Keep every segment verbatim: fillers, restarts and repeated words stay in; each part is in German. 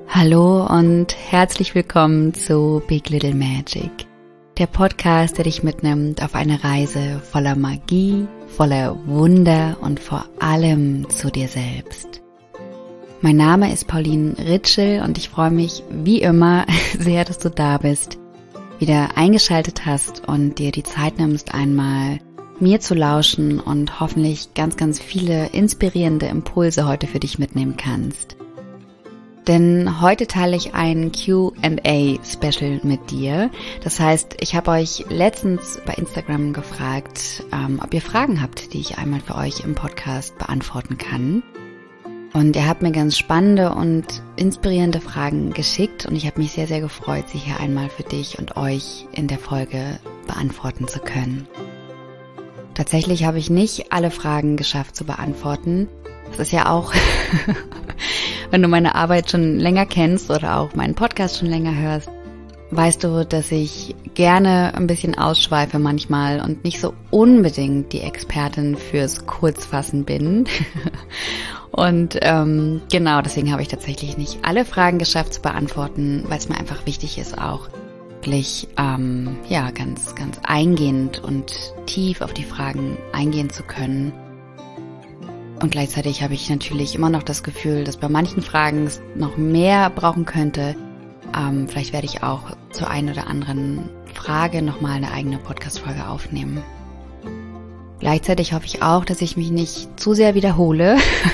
Hallo und herzlich willkommen zu Big Little Magic, der Podcast, der dich mitnimmt auf eine Reise voller Magie, voller Wunder und vor allem zu dir selbst. Mein Name ist Pauline Ritschel und ich freue mich wie immer sehr, dass du da bist, wieder eingeschaltet hast und dir die Zeit nimmst, einmal mir zu lauschen und hoffentlich ganz, ganz viele inspirierende Impulse heute für dich mitnehmen kannst. Denn heute teile ich ein Q and A-Special mit dir. Das heißt, ich habe euch letztens bei Instagram gefragt, ähm, ob ihr Fragen habt, die ich einmal für euch im Podcast beantworten kann. Und ihr habt mir ganz spannende und inspirierende Fragen geschickt und ich habe mich sehr, sehr gefreut, sie hier einmal für dich und euch in der Folge beantworten zu können. Tatsächlich habe ich nicht alle Fragen geschafft zu beantworten. Das ist ja auch, wenn du meine Arbeit schon länger kennst oder auch meinen Podcast schon länger hörst, weißt du, dass ich gerne ein bisschen ausschweife manchmal und nicht so unbedingt die Expertin fürs Kurzfassen bin. Und ähm, genau, deswegen habe ich tatsächlich nicht alle Fragen geschafft zu beantworten, weil es mir einfach wichtig ist, auch wirklich ähm, ja ganz, ganz eingehend und tief auf die Fragen eingehen zu können. Und gleichzeitig habe ich natürlich immer noch das Gefühl, dass bei manchen Fragen es noch mehr brauchen könnte. Ähm, vielleicht werde ich auch zur einen oder anderen Frage nochmal eine eigene Podcast-Folge aufnehmen. Gleichzeitig hoffe ich auch, dass ich mich nicht zu sehr wiederhole.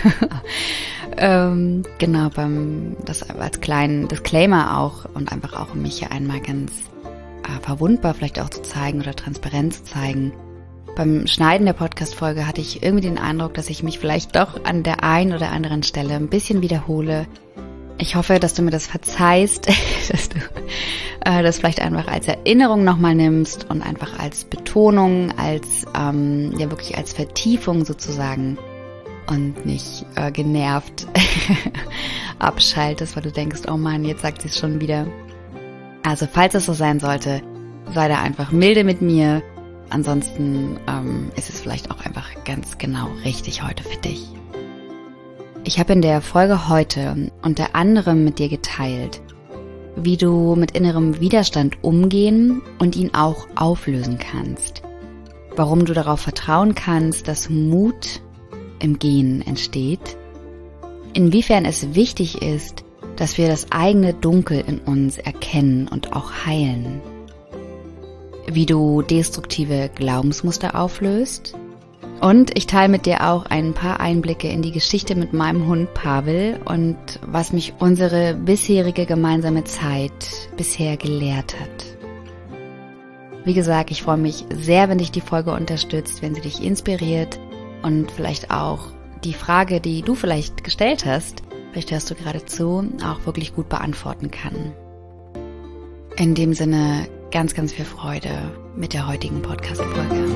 ähm, genau, beim das als kleinen Disclaimer auch und einfach auch um mich hier einmal ganz äh, verwundbar vielleicht auch zu zeigen oder transparent zu zeigen. Beim Schneiden der Podcast-Folge hatte ich irgendwie den Eindruck, dass ich mich vielleicht doch an der einen oder anderen Stelle ein bisschen wiederhole. Ich hoffe, dass du mir das verzeihst, dass du äh, das vielleicht einfach als Erinnerung nochmal nimmst und einfach als Betonung, als ähm, ja wirklich als Vertiefung sozusagen und nicht äh, genervt abschaltest, weil du denkst, oh Mann, jetzt sagt sie es schon wieder. Also falls es so sein sollte, sei da einfach milde mit mir. Ansonsten ähm, ist es vielleicht auch einfach ganz genau richtig heute für dich. Ich habe in der Folge heute unter anderem mit dir geteilt, wie du mit innerem Widerstand umgehen und ihn auch auflösen kannst. Warum du darauf vertrauen kannst, dass Mut im Gehen entsteht. Inwiefern es wichtig ist, dass wir das eigene Dunkel in uns erkennen und auch heilen. Wie du destruktive Glaubensmuster auflöst. Und ich teile mit dir auch ein paar Einblicke in die Geschichte mit meinem Hund Pavel und was mich unsere bisherige gemeinsame Zeit bisher gelehrt hat. Wie gesagt, ich freue mich sehr, wenn dich die Folge unterstützt, wenn sie dich inspiriert und vielleicht auch die Frage, die du vielleicht gestellt hast, vielleicht hörst du gerade zu, auch wirklich gut beantworten kann. In dem Sinne, ganz, ganz viel Freude mit der heutigen Podcast-Folge.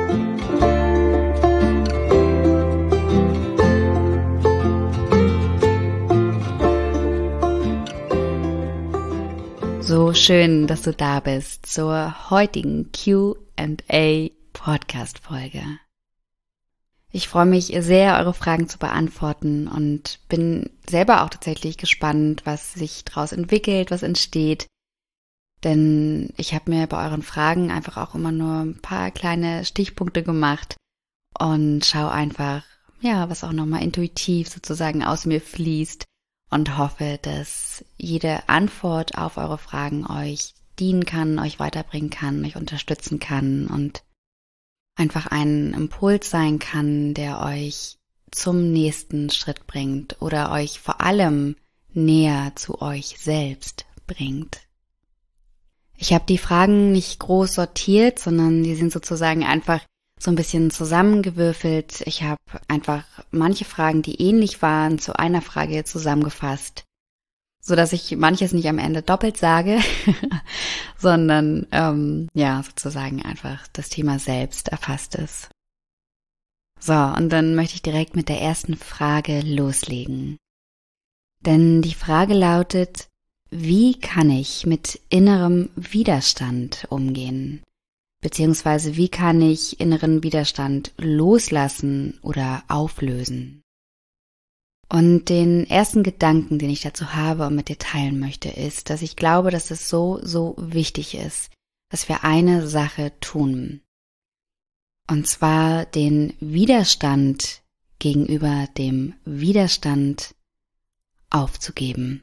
So schön, dass du da bist zur heutigen Q and A Podcast-Folge. Ich freue mich sehr, eure Fragen zu beantworten und bin selber auch tatsächlich gespannt, was sich daraus entwickelt, was entsteht. Denn ich habe mir bei euren Fragen einfach auch immer nur ein paar kleine Stichpunkte gemacht und schaue einfach, ja, was auch nochmal intuitiv sozusagen aus mir fließt und hoffe, dass jede Antwort auf eure Fragen euch dienen kann, euch weiterbringen kann, euch unterstützen kann und einfach ein Impuls sein kann, der euch zum nächsten Schritt bringt oder euch vor allem näher zu euch selbst bringt. Ich habe die Fragen nicht groß sortiert, sondern die sind sozusagen einfach so ein bisschen zusammengewürfelt. Ich habe einfach manche Fragen, die ähnlich waren, zu einer Frage zusammengefasst, so dass ich manches nicht am Ende doppelt sage, sondern ähm, ja sozusagen einfach das Thema selbst erfasst ist. So, und dann möchte ich direkt mit der ersten Frage loslegen. Denn die Frage lautet: Wie kann ich mit innerem Widerstand umgehen? Beziehungsweise wie kann ich inneren Widerstand loslassen oder auflösen? Und den ersten Gedanken, den ich dazu habe und mit dir teilen möchte, ist, dass ich glaube, dass es so, so wichtig ist, dass wir eine Sache tun. Und zwar den Widerstand gegenüber dem Widerstand aufzugeben.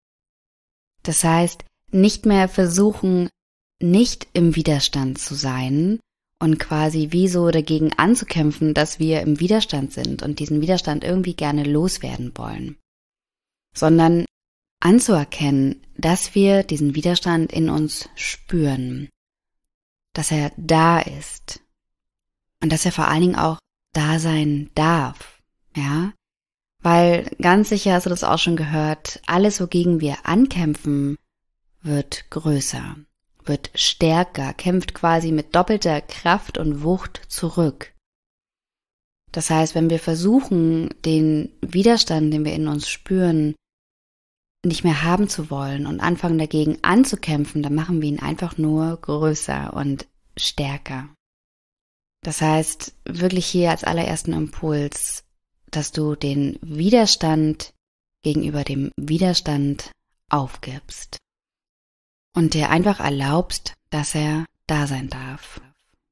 Das heißt, nicht mehr versuchen, nicht im Widerstand zu sein und quasi wie so dagegen anzukämpfen, dass wir im Widerstand sind und diesen Widerstand irgendwie gerne loswerden wollen, sondern anzuerkennen, dass wir diesen Widerstand in uns spüren, dass er da ist und dass er vor allen Dingen auch da sein darf, ja, weil ganz sicher hast du das auch schon gehört, alles, wogegen wir ankämpfen, wird größer, wird stärker, kämpft quasi mit doppelter Kraft und Wucht zurück. Das heißt, wenn wir versuchen, den Widerstand, den wir in uns spüren, nicht mehr haben zu wollen und anfangen dagegen anzukämpfen, dann machen wir ihn einfach nur größer und stärker. Das heißt, wirklich hier als allerersten Impuls, dass du den Widerstand gegenüber dem Widerstand aufgibst und dir einfach erlaubst, dass er da sein darf.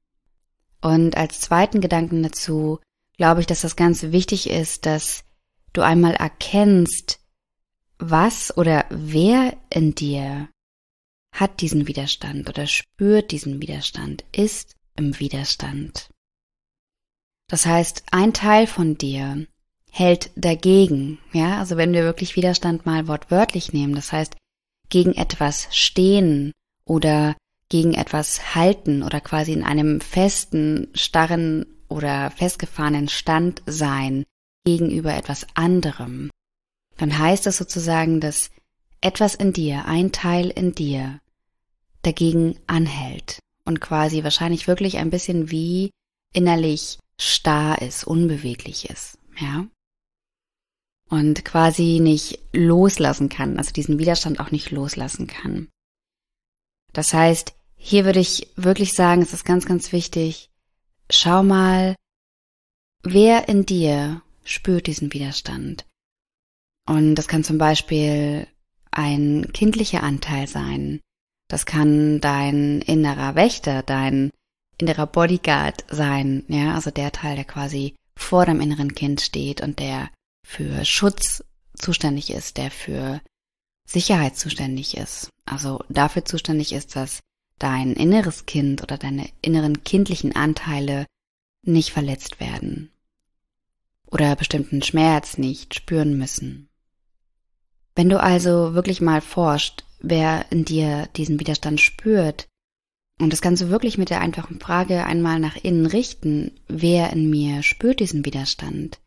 Und als zweiten Gedanken dazu glaube ich, dass das ganz wichtig ist, dass du einmal erkennst, was oder wer in dir hat diesen Widerstand oder spürt diesen Widerstand, ist im Widerstand. Das heißt, ein Teil von dir hält dagegen, ja, also wenn wir wirklich Widerstand mal wortwörtlich nehmen, das heißt, gegen etwas stehen oder gegen etwas halten oder quasi in einem festen, starren oder festgefahrenen Stand sein gegenüber etwas anderem, dann heißt das sozusagen, dass etwas in dir, ein Teil in dir, dagegen anhält und quasi wahrscheinlich wirklich ein bisschen wie innerlich starr ist, unbeweglich ist, ja, und quasi nicht loslassen kann, also diesen Widerstand auch nicht loslassen kann. Das heißt, hier würde ich wirklich sagen, es ist ganz, ganz wichtig, schau mal, wer in dir spürt diesen Widerstand. Und das kann zum Beispiel ein kindlicher Anteil sein, das kann dein innerer Wächter, dein innerer Bodyguard sein, ja, also der Teil, der quasi vor deinem inneren Kind steht und der für Schutz zuständig ist, der für Sicherheit zuständig ist, also dafür zuständig ist, dass dein inneres Kind oder deine inneren kindlichen Anteile nicht verletzt werden oder bestimmten Schmerz nicht spüren müssen. Wenn du also wirklich mal forscht, wer in dir diesen Widerstand spürt und das Ganze wirklich mit der einfachen Frage einmal nach innen richten, wer in mir spürt diesen Widerstand?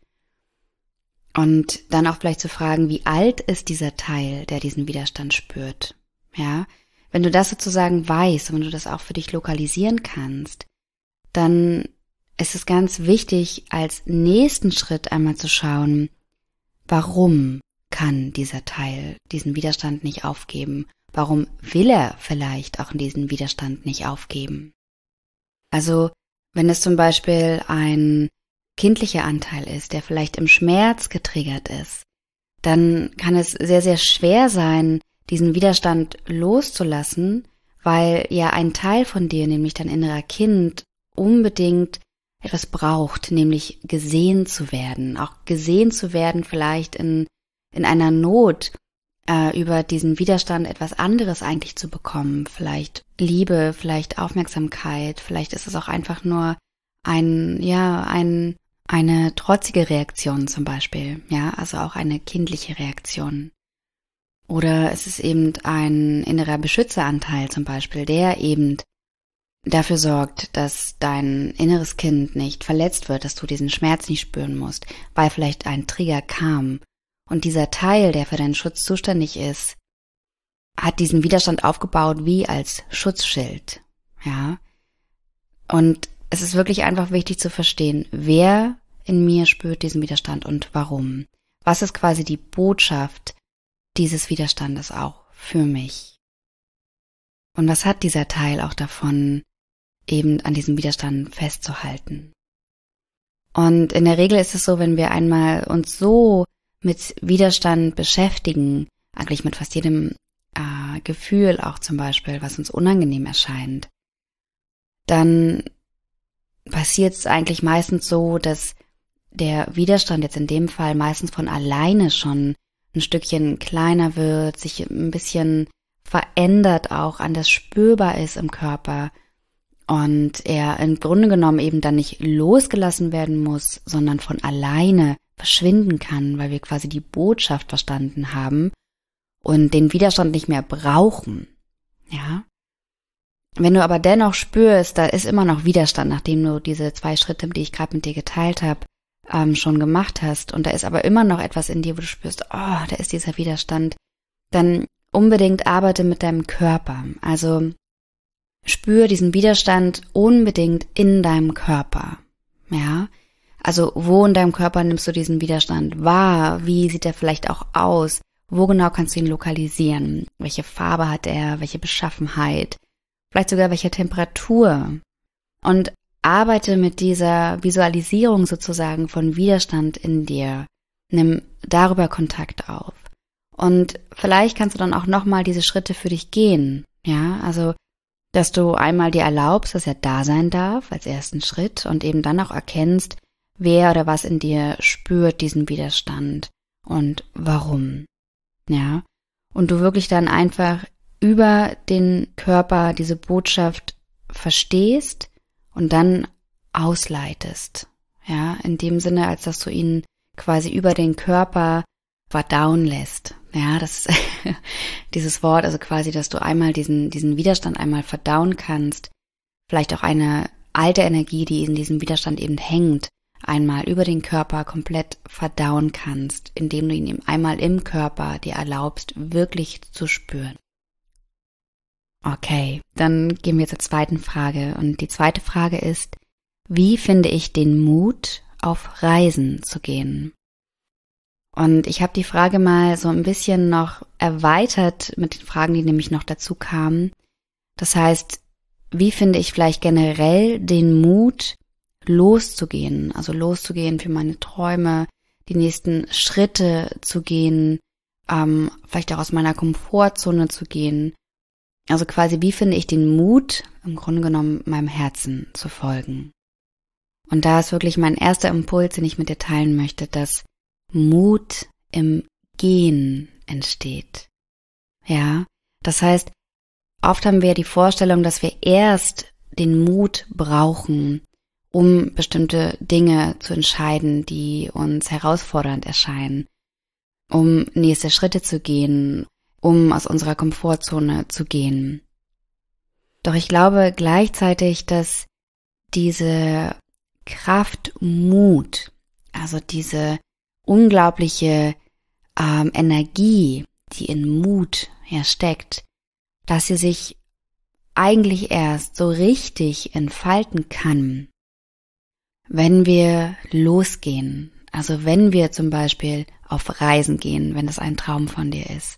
Und dann auch vielleicht zu fragen, wie alt ist dieser Teil, der diesen Widerstand spürt? Ja, wenn du das sozusagen weißt und wenn du das auch für dich lokalisieren kannst, dann ist es ganz wichtig, als nächsten Schritt einmal zu schauen, warum kann dieser Teil diesen Widerstand nicht aufgeben? Warum will er vielleicht auch diesen Widerstand nicht aufgeben? Also, wenn es zum Beispiel ein kindlicher Anteil ist, der vielleicht im Schmerz getriggert ist, dann kann es sehr, sehr schwer sein, diesen Widerstand loszulassen, weil ja ein Teil von dir, nämlich dein innerer Kind, unbedingt etwas braucht, nämlich gesehen zu werden, auch gesehen zu werden vielleicht in, in einer Not, äh, über diesen Widerstand etwas anderes eigentlich zu bekommen, vielleicht Liebe, vielleicht Aufmerksamkeit, vielleicht ist es auch einfach nur ein, ja, ein eine trotzige Reaktion zum Beispiel, ja, also auch eine kindliche Reaktion. Oder es ist eben ein innerer Beschützeranteil zum Beispiel, der eben dafür sorgt, dass dein inneres Kind nicht verletzt wird, dass du diesen Schmerz nicht spüren musst, weil vielleicht ein Trigger kam. Und dieser Teil, der für deinen Schutz zuständig ist, hat diesen Widerstand aufgebaut wie als Schutzschild, ja. Und es ist wirklich einfach wichtig zu verstehen, wer in mir spürt diesen Widerstand und warum. Was ist quasi die Botschaft dieses Widerstandes auch für mich? Und was hat dieser Teil auch davon, eben an diesem Widerstand festzuhalten? Und in der Regel ist es so, wenn wir einmal uns so mit Widerstand beschäftigen, eigentlich mit fast jedem äh, Gefühl auch zum Beispiel, was uns unangenehm erscheint, dann passiert es eigentlich meistens so, dass der Widerstand jetzt in dem Fall meistens von alleine schon ein Stückchen kleiner wird, sich ein bisschen verändert auch, anders spürbar ist im Körper und er im Grunde genommen eben dann nicht losgelassen werden muss, sondern von alleine verschwinden kann, weil wir quasi die Botschaft verstanden haben und den Widerstand nicht mehr brauchen, ja. Wenn du aber dennoch spürst, da ist immer noch Widerstand, nachdem du diese zwei Schritte, die ich gerade mit dir geteilt habe, ähm, schon gemacht hast und da ist aber immer noch etwas in dir, wo du spürst, oh, da ist dieser Widerstand, dann unbedingt arbeite mit deinem Körper. Also spür diesen Widerstand unbedingt in deinem Körper, ja. Also wo in deinem Körper nimmst du diesen Widerstand wahr? Wie sieht er vielleicht auch aus? Wo genau kannst du ihn lokalisieren? Welche Farbe hat er? Welche Beschaffenheit? Vielleicht sogar welche Temperatur. Und arbeite mit dieser Visualisierung sozusagen von Widerstand in dir. Nimm darüber Kontakt auf. Und vielleicht kannst du dann auch nochmal diese Schritte für dich gehen. Ja, also, dass du einmal dir erlaubst, dass er da sein darf als ersten Schritt und eben dann auch erkennst, wer oder was in dir spürt diesen Widerstand und warum. Ja, und du wirklich dann einfach über den Körper diese Botschaft verstehst und dann ausleitest. Ja, in dem Sinne, als dass du ihn quasi über den Körper verdauen lässt. Ja, das ist dieses Wort, also quasi, dass du einmal diesen, diesen Widerstand einmal verdauen kannst. Vielleicht auch eine alte Energie, die in diesem Widerstand eben hängt, einmal über den Körper komplett verdauen kannst, indem du ihn einmal im Körper dir erlaubst, wirklich zu spüren. Okay, dann gehen wir zur zweiten Frage. Und die zweite Frage ist, wie finde ich den Mut, auf Reisen zu gehen? Und ich habe die Frage mal so ein bisschen noch erweitert mit den Fragen, die nämlich noch dazu kamen. Das heißt, wie finde ich vielleicht generell den Mut, loszugehen? Also loszugehen für meine Träume, die nächsten Schritte zu gehen, ähm, vielleicht auch aus meiner Komfortzone zu gehen. Also quasi, wie finde ich den Mut, im Grunde genommen meinem Herzen zu folgen? Und da ist wirklich mein erster Impuls, den ich mit dir teilen möchte, dass Mut im Gehen entsteht. Ja, das heißt, oft haben wir die Vorstellung, dass wir erst den Mut brauchen, um bestimmte Dinge zu entscheiden, die uns herausfordernd erscheinen, um nächste Schritte zu gehen, um aus unserer Komfortzone zu gehen. Doch ich glaube gleichzeitig, dass diese Kraft Mut, also diese unglaubliche ähm, Energie, die in Mut ja steckt, dass sie sich eigentlich erst so richtig entfalten kann, wenn wir losgehen. Also wenn wir zum Beispiel auf Reisen gehen, wenn das ein Traum von dir ist.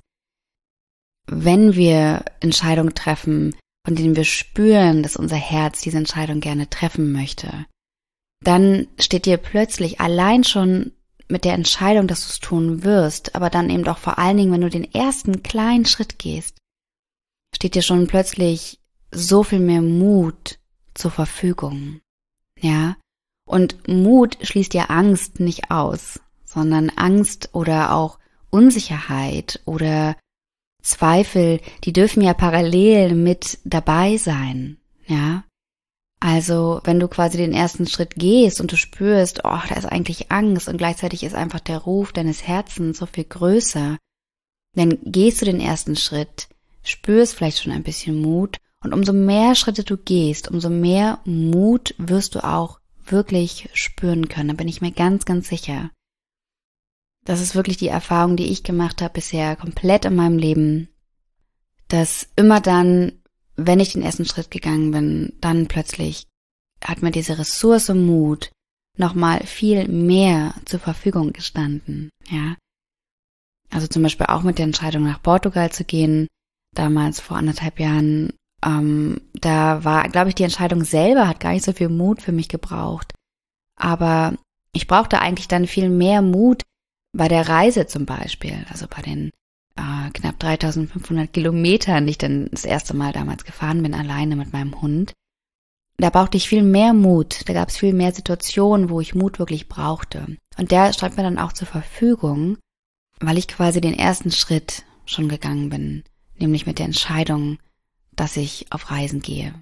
Wenn wir Entscheidungen treffen, von denen wir spüren, dass unser Herz diese Entscheidung gerne treffen möchte, dann steht dir plötzlich allein schon mit der Entscheidung, dass du es tun wirst, aber dann eben auch vor allen Dingen, wenn du den ersten kleinen Schritt gehst, steht dir schon plötzlich so viel mehr Mut zur Verfügung. Ja, und Mut schließt ja Angst nicht aus, sondern Angst oder auch Unsicherheit oder Zweifel, die dürfen ja parallel mit dabei sein, ja. Also, wenn du quasi den ersten Schritt gehst und du spürst, oh, da ist eigentlich Angst und gleichzeitig ist einfach der Ruf deines Herzens so viel größer, dann gehst du den ersten Schritt, spürst vielleicht schon ein bisschen Mut und umso mehr Schritte du gehst, umso mehr Mut wirst du auch wirklich spüren können, da bin ich mir ganz, ganz sicher. Das ist wirklich die Erfahrung, die ich gemacht habe bisher komplett in meinem Leben, dass immer dann, wenn ich den ersten Schritt gegangen bin, dann plötzlich hat mir diese Ressource Mut nochmal viel mehr zur Verfügung gestanden, ja. Also zum Beispiel auch mit der Entscheidung nach Portugal zu gehen, damals vor anderthalb Jahren, ähm, da war, glaube ich, die Entscheidung selber hat gar nicht so viel Mut für mich gebraucht, aber ich brauchte eigentlich dann viel mehr Mut, bei der Reise zum Beispiel, also bei den äh, knapp dreitausendfünfhundert Kilometern, die ich dann das erste Mal damals gefahren bin, alleine mit meinem Hund, da brauchte ich viel mehr Mut, da gab es viel mehr Situationen, wo ich Mut wirklich brauchte. Und der stand mir dann auch zur Verfügung, weil ich quasi den ersten Schritt schon gegangen bin, nämlich mit der Entscheidung, dass ich auf Reisen gehe.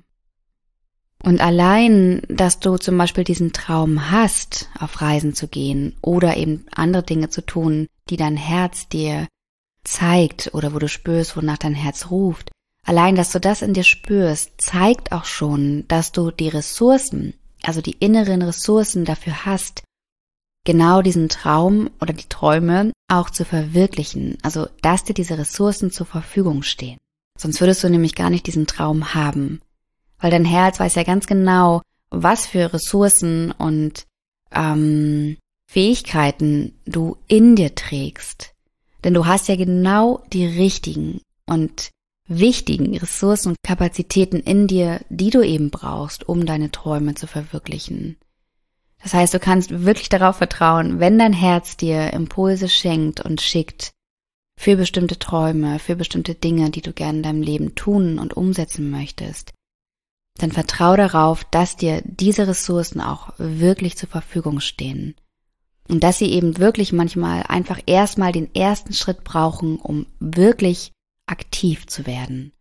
Und allein, dass du zum Beispiel diesen Traum hast, auf Reisen zu gehen oder eben andere Dinge zu tun, die dein Herz dir zeigt oder wo du spürst, wonach dein Herz ruft, allein, dass du das in dir spürst, zeigt auch schon, dass du die Ressourcen, also die inneren Ressourcen dafür hast, genau diesen Traum oder die Träume auch zu verwirklichen, also dass dir diese Ressourcen zur Verfügung stehen. Sonst würdest du nämlich gar nicht diesen Traum haben. Weil dein Herz weiß ja ganz genau, was für Ressourcen und ähm, Fähigkeiten du in dir trägst. Denn du hast ja genau die richtigen und wichtigen Ressourcen und Kapazitäten in dir, die du eben brauchst, um deine Träume zu verwirklichen. Das heißt, du kannst wirklich darauf vertrauen, wenn dein Herz dir Impulse schenkt und schickt für bestimmte Träume, für bestimmte Dinge, die du gerne in deinem Leben tun und umsetzen möchtest, dann vertrau darauf, dass dir diese Ressourcen auch wirklich zur Verfügung stehen. Und dass sie eben wirklich manchmal einfach erstmal den ersten Schritt brauchen, um wirklich aktiv zu werden.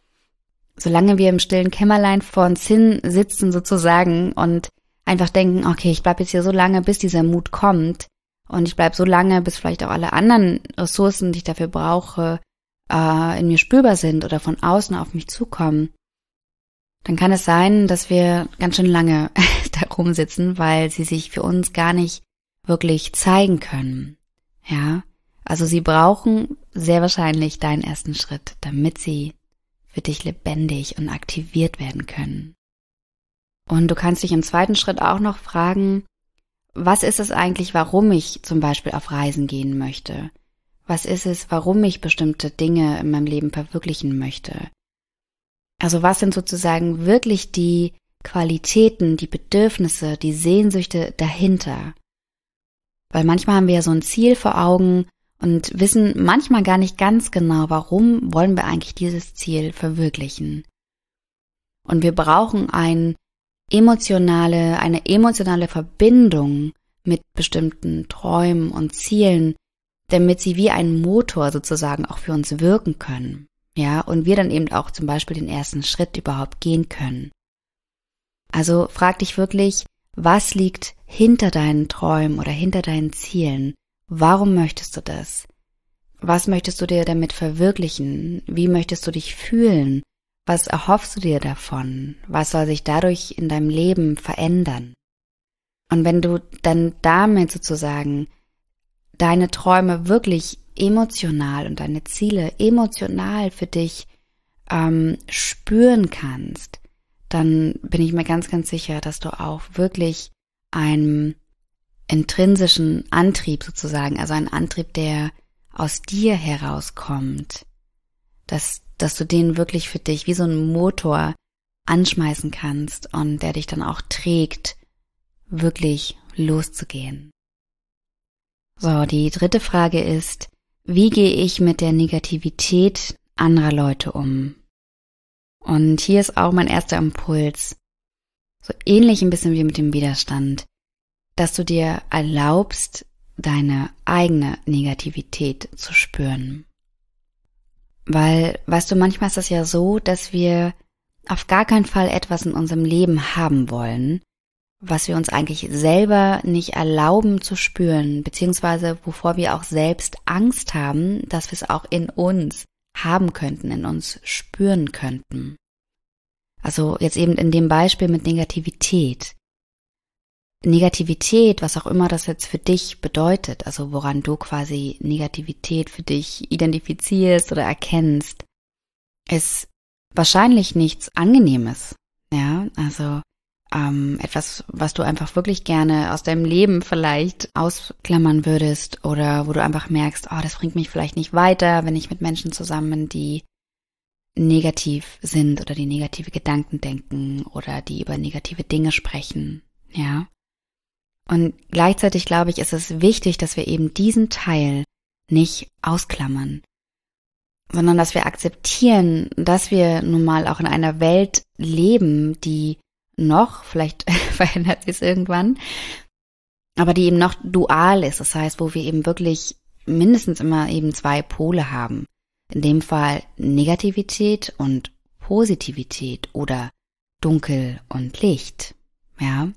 Solange wir im stillen Kämmerlein vor uns hin sitzen sozusagen und einfach denken, okay, ich bleib jetzt hier so lange, bis dieser Mut kommt und ich bleib so lange, bis vielleicht auch alle anderen Ressourcen, die ich dafür brauche, äh, in mir spürbar sind oder von außen auf mich zukommen, dann kann es sein, dass wir ganz schön lange da rumsitzen, weil sie sich für uns gar nicht wirklich zeigen können. Ja, also sie brauchen sehr wahrscheinlich deinen ersten Schritt, damit sie für dich lebendig und aktiviert werden können. Und du kannst dich im zweiten Schritt auch noch fragen, was ist es eigentlich, warum ich zum Beispiel auf Reisen gehen möchte? Was ist es, warum ich bestimmte Dinge in meinem Leben verwirklichen möchte? Also was sind sozusagen wirklich die Qualitäten, die Bedürfnisse, die Sehnsüchte dahinter? Weil manchmal haben wir ja so ein Ziel vor Augen und wissen manchmal gar nicht ganz genau, warum wollen wir eigentlich dieses Ziel verwirklichen. Und wir brauchen ein emotionale, eine emotionale Verbindung mit bestimmten Träumen und Zielen, damit sie wie ein Motor sozusagen auch für uns wirken können. Ja, und wir dann eben auch zum Beispiel den ersten Schritt überhaupt gehen können. Also frag dich wirklich, was liegt hinter deinen Träumen oder hinter deinen Zielen? Warum möchtest du das? Was möchtest du dir damit verwirklichen? Wie möchtest du dich fühlen? Was erhoffst du dir davon? Was soll sich dadurch in deinem Leben verändern? Und wenn du dann damit sozusagen deine Träume wirklich emotional und deine Ziele emotional für dich ähm, spüren kannst, dann bin ich mir ganz, ganz sicher, dass du auch wirklich einen intrinsischen Antrieb sozusagen, also einen Antrieb, der aus dir herauskommt, dass, dass du den wirklich für dich wie so einen Motor anschmeißen kannst und der dich dann auch trägt, wirklich loszugehen. So, die dritte Frage ist, wie gehe ich mit der Negativität anderer Leute um? Und hier ist auch mein erster Impuls, so ähnlich ein bisschen wie mit dem Widerstand, dass du dir erlaubst, deine eigene Negativität zu spüren. Weil, weißt du, manchmal ist es ja so, dass wir auf gar keinen Fall etwas in unserem Leben haben wollen, was wir uns eigentlich selber nicht erlauben zu spüren, beziehungsweise wovor wir auch selbst Angst haben, dass wir es auch in uns haben könnten, in uns spüren könnten. Also jetzt eben in dem Beispiel mit Negativität. Negativität, was auch immer das jetzt für dich bedeutet, also woran du quasi Negativität für dich identifizierst oder erkennst, ist wahrscheinlich nichts Angenehmes. Ja, also ähm, etwas, was du einfach wirklich gerne aus deinem Leben vielleicht ausklammern würdest oder wo du einfach merkst, oh, das bringt mich vielleicht nicht weiter, wenn ich mit Menschen zusammen bin, die negativ sind oder die negative Gedanken denken oder die über negative Dinge sprechen, ja. Und gleichzeitig, glaube ich, ist es wichtig, dass wir eben diesen Teil nicht ausklammern, sondern dass wir akzeptieren, dass wir nun mal auch in einer Welt leben, die noch, vielleicht verändert sie es irgendwann, aber die eben noch dual ist. Das heißt, wo wir eben wirklich mindestens immer eben zwei Pole haben. In dem Fall Negativität und Positivität oder Dunkel und Licht, ja.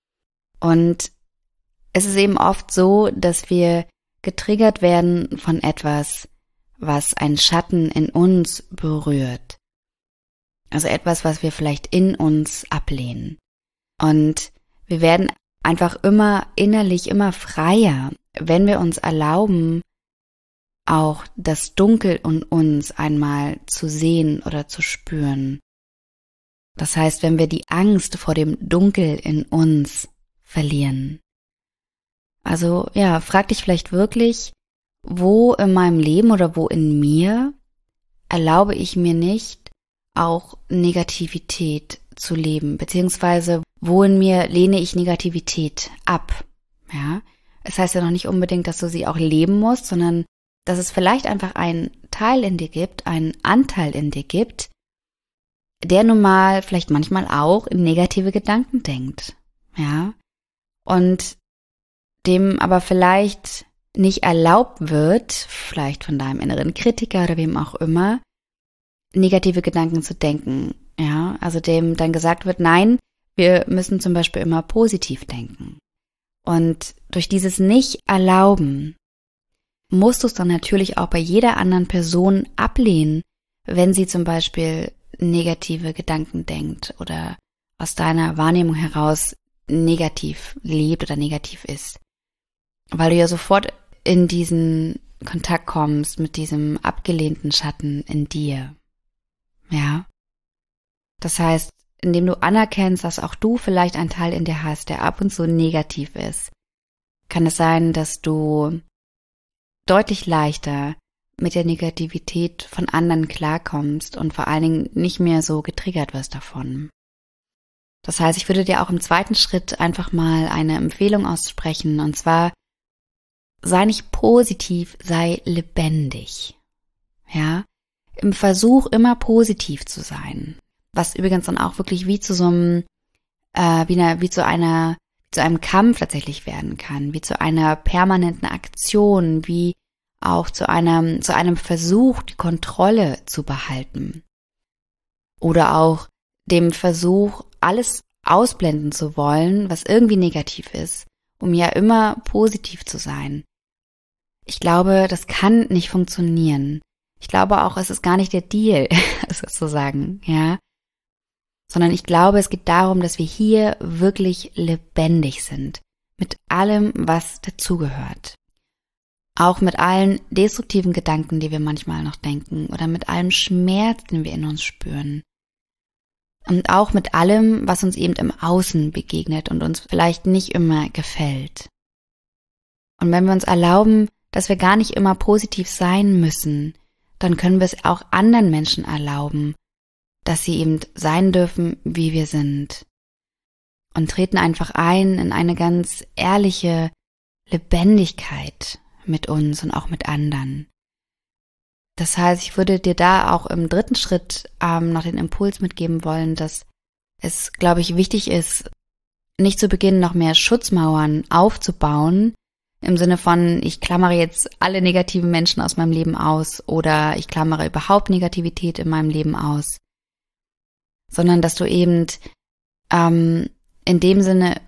Und es ist eben oft so, dass wir getriggert werden von etwas, was einen Schatten in uns berührt. Also etwas, was wir vielleicht in uns ablehnen. Und wir werden einfach immer innerlich immer freier, wenn wir uns erlauben, auch das Dunkel in uns einmal zu sehen oder zu spüren. Das heißt, wenn wir die Angst vor dem Dunkel in uns verlieren. Also ja, frag dich vielleicht wirklich, wo in meinem Leben oder wo in mir erlaube ich mir nicht, auch Negativität zu leben, beziehungsweise wo in mir lehne ich Negativität ab. Ja, es heißt ja noch nicht unbedingt, dass du sie auch leben musst, sondern dass es vielleicht einfach einen Teil in dir gibt, einen Anteil in dir gibt, der nun mal vielleicht manchmal auch in negative Gedanken denkt, ja, und dem aber vielleicht nicht erlaubt wird, vielleicht von deinem inneren Kritiker oder wem auch immer, negative Gedanken zu denken, ja, also dem dann gesagt wird, nein, wir müssen zum Beispiel immer positiv denken. Und durch dieses Nicht-Erlauben musst du es dann natürlich auch bei jeder anderen Person ablehnen, wenn sie zum Beispiel negative Gedanken denkt oder aus deiner Wahrnehmung heraus negativ lebt oder negativ ist. Weil du ja sofort in diesen Kontakt kommst mit diesem abgelehnten Schatten in dir. Ja. Das heißt, indem du anerkennst, dass auch du vielleicht einen Teil in dir hast, der ab und zu negativ ist, kann es sein, dass du deutlich leichter mit der Negativität von anderen klarkommst und vor allen Dingen nicht mehr so getriggert wirst davon. Das heißt, ich würde dir auch im zweiten Schritt einfach mal eine Empfehlung aussprechen, und zwar, sei nicht positiv, sei lebendig. Ja, im Versuch immer positiv zu sein, was übrigens dann auch wirklich wie zu so einem, äh, wie, einer, wie zu einer, zu einem Kampf tatsächlich werden kann, wie zu einer permanenten Aktion, wie auch zu einem, zu einem Versuch, die Kontrolle zu behalten. Oder auch dem Versuch, alles ausblenden zu wollen, was irgendwie negativ ist, um ja immer positiv zu sein. Ich glaube, das kann nicht funktionieren. Ich glaube auch, es ist gar nicht der Deal, sozusagen, ja. Sondern ich glaube, es geht darum, dass wir hier wirklich lebendig sind. Mit allem, was dazugehört. Auch mit allen destruktiven Gedanken, die wir manchmal noch denken, oder mit allem Schmerz, den wir in uns spüren. Und auch mit allem, was uns eben im Außen begegnet und uns vielleicht nicht immer gefällt. Und wenn wir uns erlauben, dass wir gar nicht immer positiv sein müssen, dann können wir es auch anderen Menschen erlauben, dass sie eben sein dürfen, wie wir sind. Und treten einfach ein in eine ganz ehrliche Lebendigkeit mit uns und auch mit anderen. Das heißt, ich würde dir da auch im dritten Schritt ähm, noch den Impuls mitgeben wollen, dass es, glaube ich, wichtig ist, nicht zu Beginn noch mehr Schutzmauern aufzubauen, im Sinne von, ich klammere jetzt alle negativen Menschen aus meinem Leben aus oder ich klammere überhaupt Negativität in meinem Leben aus, sondern dass du eben ähm, in dem Sinne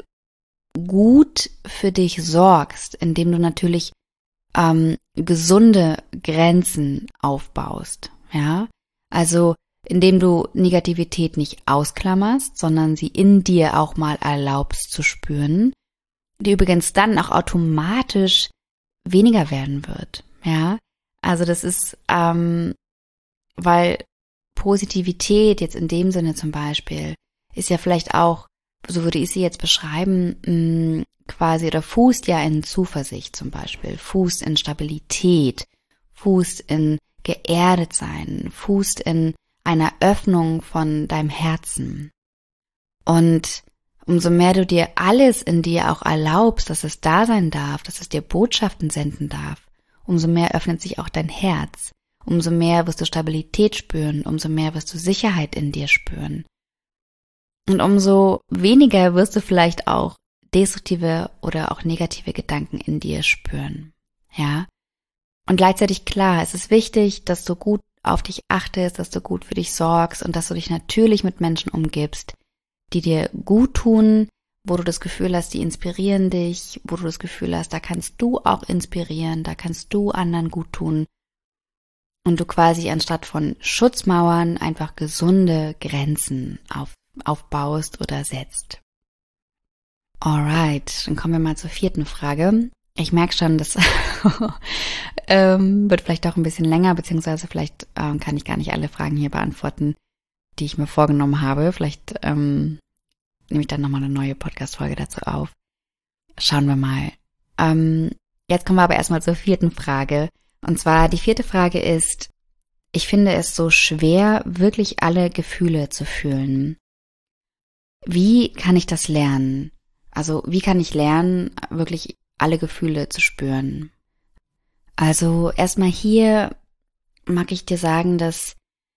gut für dich sorgst, indem du natürlich ähm, gesunde Grenzen aufbaust, ja, also indem du Negativität nicht ausklammerst, sondern sie in dir auch mal erlaubst zu spüren, die übrigens dann auch automatisch weniger werden wird, ja, also das ist, ähm, weil Positivität jetzt in dem Sinne zum Beispiel ist ja vielleicht auch, so würde ich sie jetzt beschreiben, mh, quasi oder fußt ja in Zuversicht zum Beispiel, fußt in Stabilität, fußt in geerdet sein, fußt in einer Öffnung von deinem Herzen. Und umso mehr du dir alles in dir auch erlaubst, dass es da sein darf, dass es dir Botschaften senden darf, umso mehr öffnet sich auch dein Herz, umso mehr wirst du Stabilität spüren, umso mehr wirst du Sicherheit in dir spüren. Und umso weniger wirst du vielleicht auch destruktive oder auch negative Gedanken in dir spüren. Ja? Und gleichzeitig klar, es ist wichtig, dass du gut auf dich achtest, dass du gut für dich sorgst und dass du dich natürlich mit Menschen umgibst, die dir gut tun, wo du das Gefühl hast, die inspirieren dich, wo du das Gefühl hast, da kannst du auch inspirieren, da kannst du anderen gut tun und du quasi anstatt von Schutzmauern einfach gesunde Grenzen auf, aufbaust oder setzt. Alright, dann kommen wir mal zur vierten Frage. Ich merke schon, das ähm, wird vielleicht auch ein bisschen länger, beziehungsweise vielleicht ähm, kann ich gar nicht alle Fragen hier beantworten, die ich mir vorgenommen habe. Vielleicht ähm, nehme ich dann nochmal eine neue Podcast-Folge dazu auf. Schauen wir mal. Ähm, jetzt kommen wir aber erstmal zur vierten Frage. Und zwar, die vierte Frage ist, ich finde es so schwer, wirklich alle Gefühle zu fühlen. Wie kann ich das lernen? Also, wie kann ich lernen, wirklich alle Gefühle zu spüren? Also, erstmal hier mag ich dir sagen, dass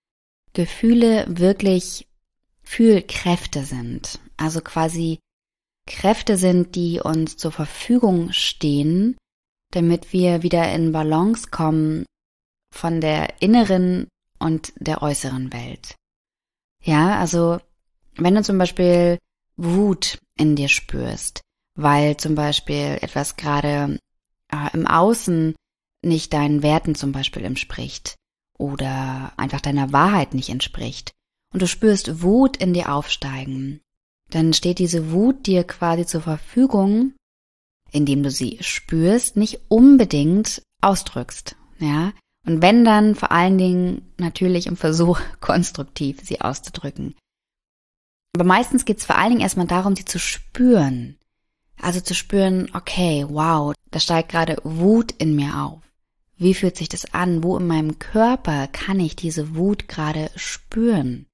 Gefühle wirklich Fühlkräfte sind. Also quasi Kräfte sind, die uns zur Verfügung stehen, damit wir wieder in Balance kommen von der inneren und der äußeren Welt. Ja, also wenn du zum Beispiel Wut in dir spürst, weil zum Beispiel etwas gerade äh, im Außen nicht deinen Werten zum Beispiel entspricht oder einfach deiner Wahrheit nicht entspricht und du spürst Wut in dir aufsteigen, dann steht diese Wut dir quasi zur Verfügung, indem du sie spürst, nicht unbedingt ausdrückst, ja. Und wenn dann vor allen Dingen natürlich im Versuch, konstruktiv sie auszudrücken. Aber meistens geht es vor allen Dingen erstmal darum, sie zu spüren. Also zu spüren, okay, wow, da steigt gerade Wut in mir auf. Wie fühlt sich das an? Wo in meinem Körper kann ich diese Wut gerade spüren?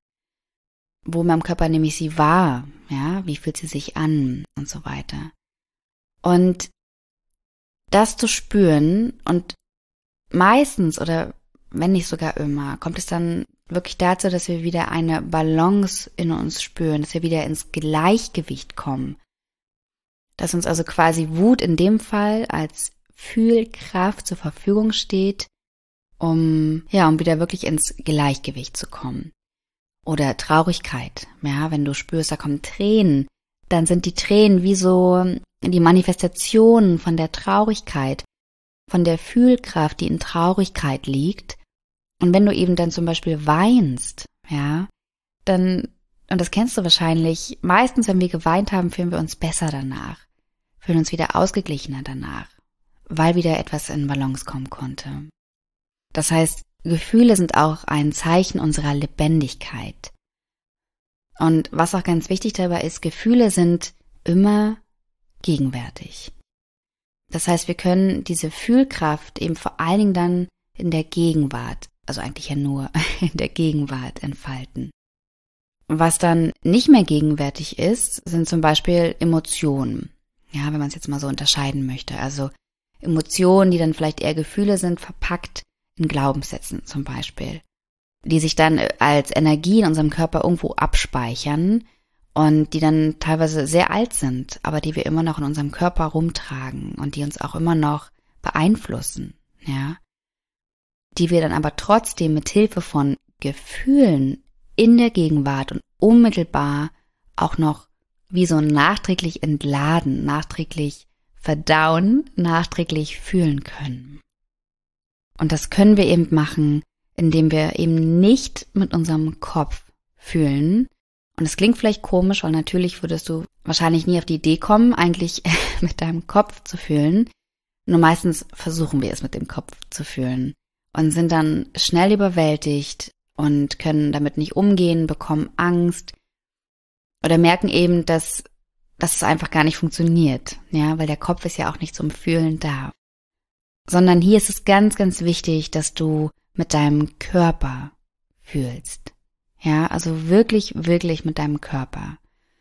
Wo in meinem Körper nehme ich sie wahr? Ja, wie fühlt sie sich an? Und so weiter. Und das zu spüren und meistens oder wenn nicht sogar immer, kommt es dann wirklich dazu, dass wir wieder eine Balance in uns spüren, dass wir wieder ins Gleichgewicht kommen. Dass uns also quasi Wut in dem Fall als Fühlkraft zur Verfügung steht, um, ja, um wieder wirklich ins Gleichgewicht zu kommen. Oder Traurigkeit, ja, wenn du spürst, da kommen Tränen, dann sind die Tränen wie so die Manifestationen von der Traurigkeit, von der Fühlkraft, die in Traurigkeit liegt. Und wenn du eben dann zum Beispiel weinst, ja, dann, und das kennst du wahrscheinlich, meistens, wenn wir geweint haben, fühlen wir uns besser danach, fühlen uns wieder ausgeglichener danach, weil wieder etwas in Balance kommen konnte. Das heißt, Gefühle sind auch ein Zeichen unserer Lebendigkeit. Und was auch ganz wichtig dabei ist, Gefühle sind immer gegenwärtig. Das heißt, wir können diese Fühlkraft eben vor allen Dingen dann in der Gegenwart, also eigentlich ja nur in der Gegenwart entfalten. Was dann nicht mehr gegenwärtig ist, sind zum Beispiel Emotionen. Ja, wenn man es jetzt mal so unterscheiden möchte. Also Emotionen, die dann vielleicht eher Gefühle sind, verpackt in Glaubenssätzen zum Beispiel, die sich dann als Energie in unserem Körper irgendwo abspeichern und die dann teilweise sehr alt sind, aber die wir immer noch in unserem Körper rumtragen und die uns auch immer noch beeinflussen, ja, die wir dann aber trotzdem mit Hilfe von Gefühlen in der Gegenwart und unmittelbar auch noch wie so nachträglich entladen, nachträglich verdauen, nachträglich fühlen können. Und das können wir eben machen, indem wir eben nicht mit unserem Kopf fühlen. Und es klingt vielleicht komisch, weil natürlich würdest du wahrscheinlich nie auf die Idee kommen, eigentlich mit deinem Kopf zu fühlen. Nur meistens versuchen wir es mit dem Kopf zu fühlen und sind dann schnell überwältigt und können damit nicht umgehen, bekommen Angst oder merken eben, dass, dass es einfach gar nicht funktioniert, ja, weil der Kopf ist ja auch nicht zum Fühlen da. Sondern hier ist es ganz, ganz wichtig, dass du mit deinem Körper fühlst. Ja, also wirklich, wirklich mit deinem Körper.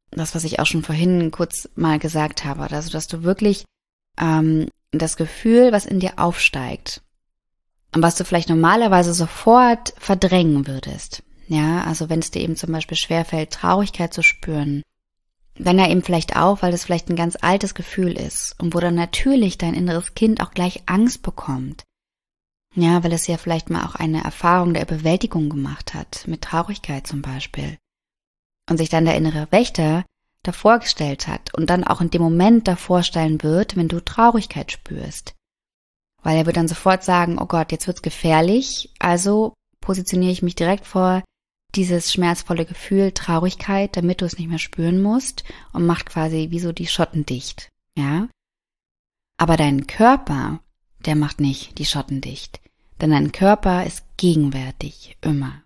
das, was ich auch schon vorhin kurz mal gesagt habe, also dass du wirklich ähm, das Gefühl, was in dir aufsteigt und was du vielleicht normalerweise sofort verdrängen würdest, ja, also wenn es dir eben zum Beispiel schwerfällt, Traurigkeit zu spüren, dann ja eben vielleicht auch, weil das vielleicht ein ganz altes Gefühl ist und wo dann natürlich dein inneres Kind auch gleich Angst bekommt. Ja, weil es ja vielleicht mal auch eine Erfahrung der Überwältigung gemacht hat, mit Traurigkeit zum Beispiel. Und sich dann der innere Wächter davor gestellt hat und dann auch in dem Moment davor stellen wird, wenn du Traurigkeit spürst. Weil er wird dann sofort sagen, oh Gott, jetzt wird's gefährlich, also positioniere ich mich direkt vor dieses schmerzvolle Gefühl Traurigkeit, damit du es nicht mehr spüren musst und macht quasi wie so die Schotten dicht, ja. Aber dein Körper, der macht nicht die Schotten dicht, denn dein Körper ist gegenwärtig, immer.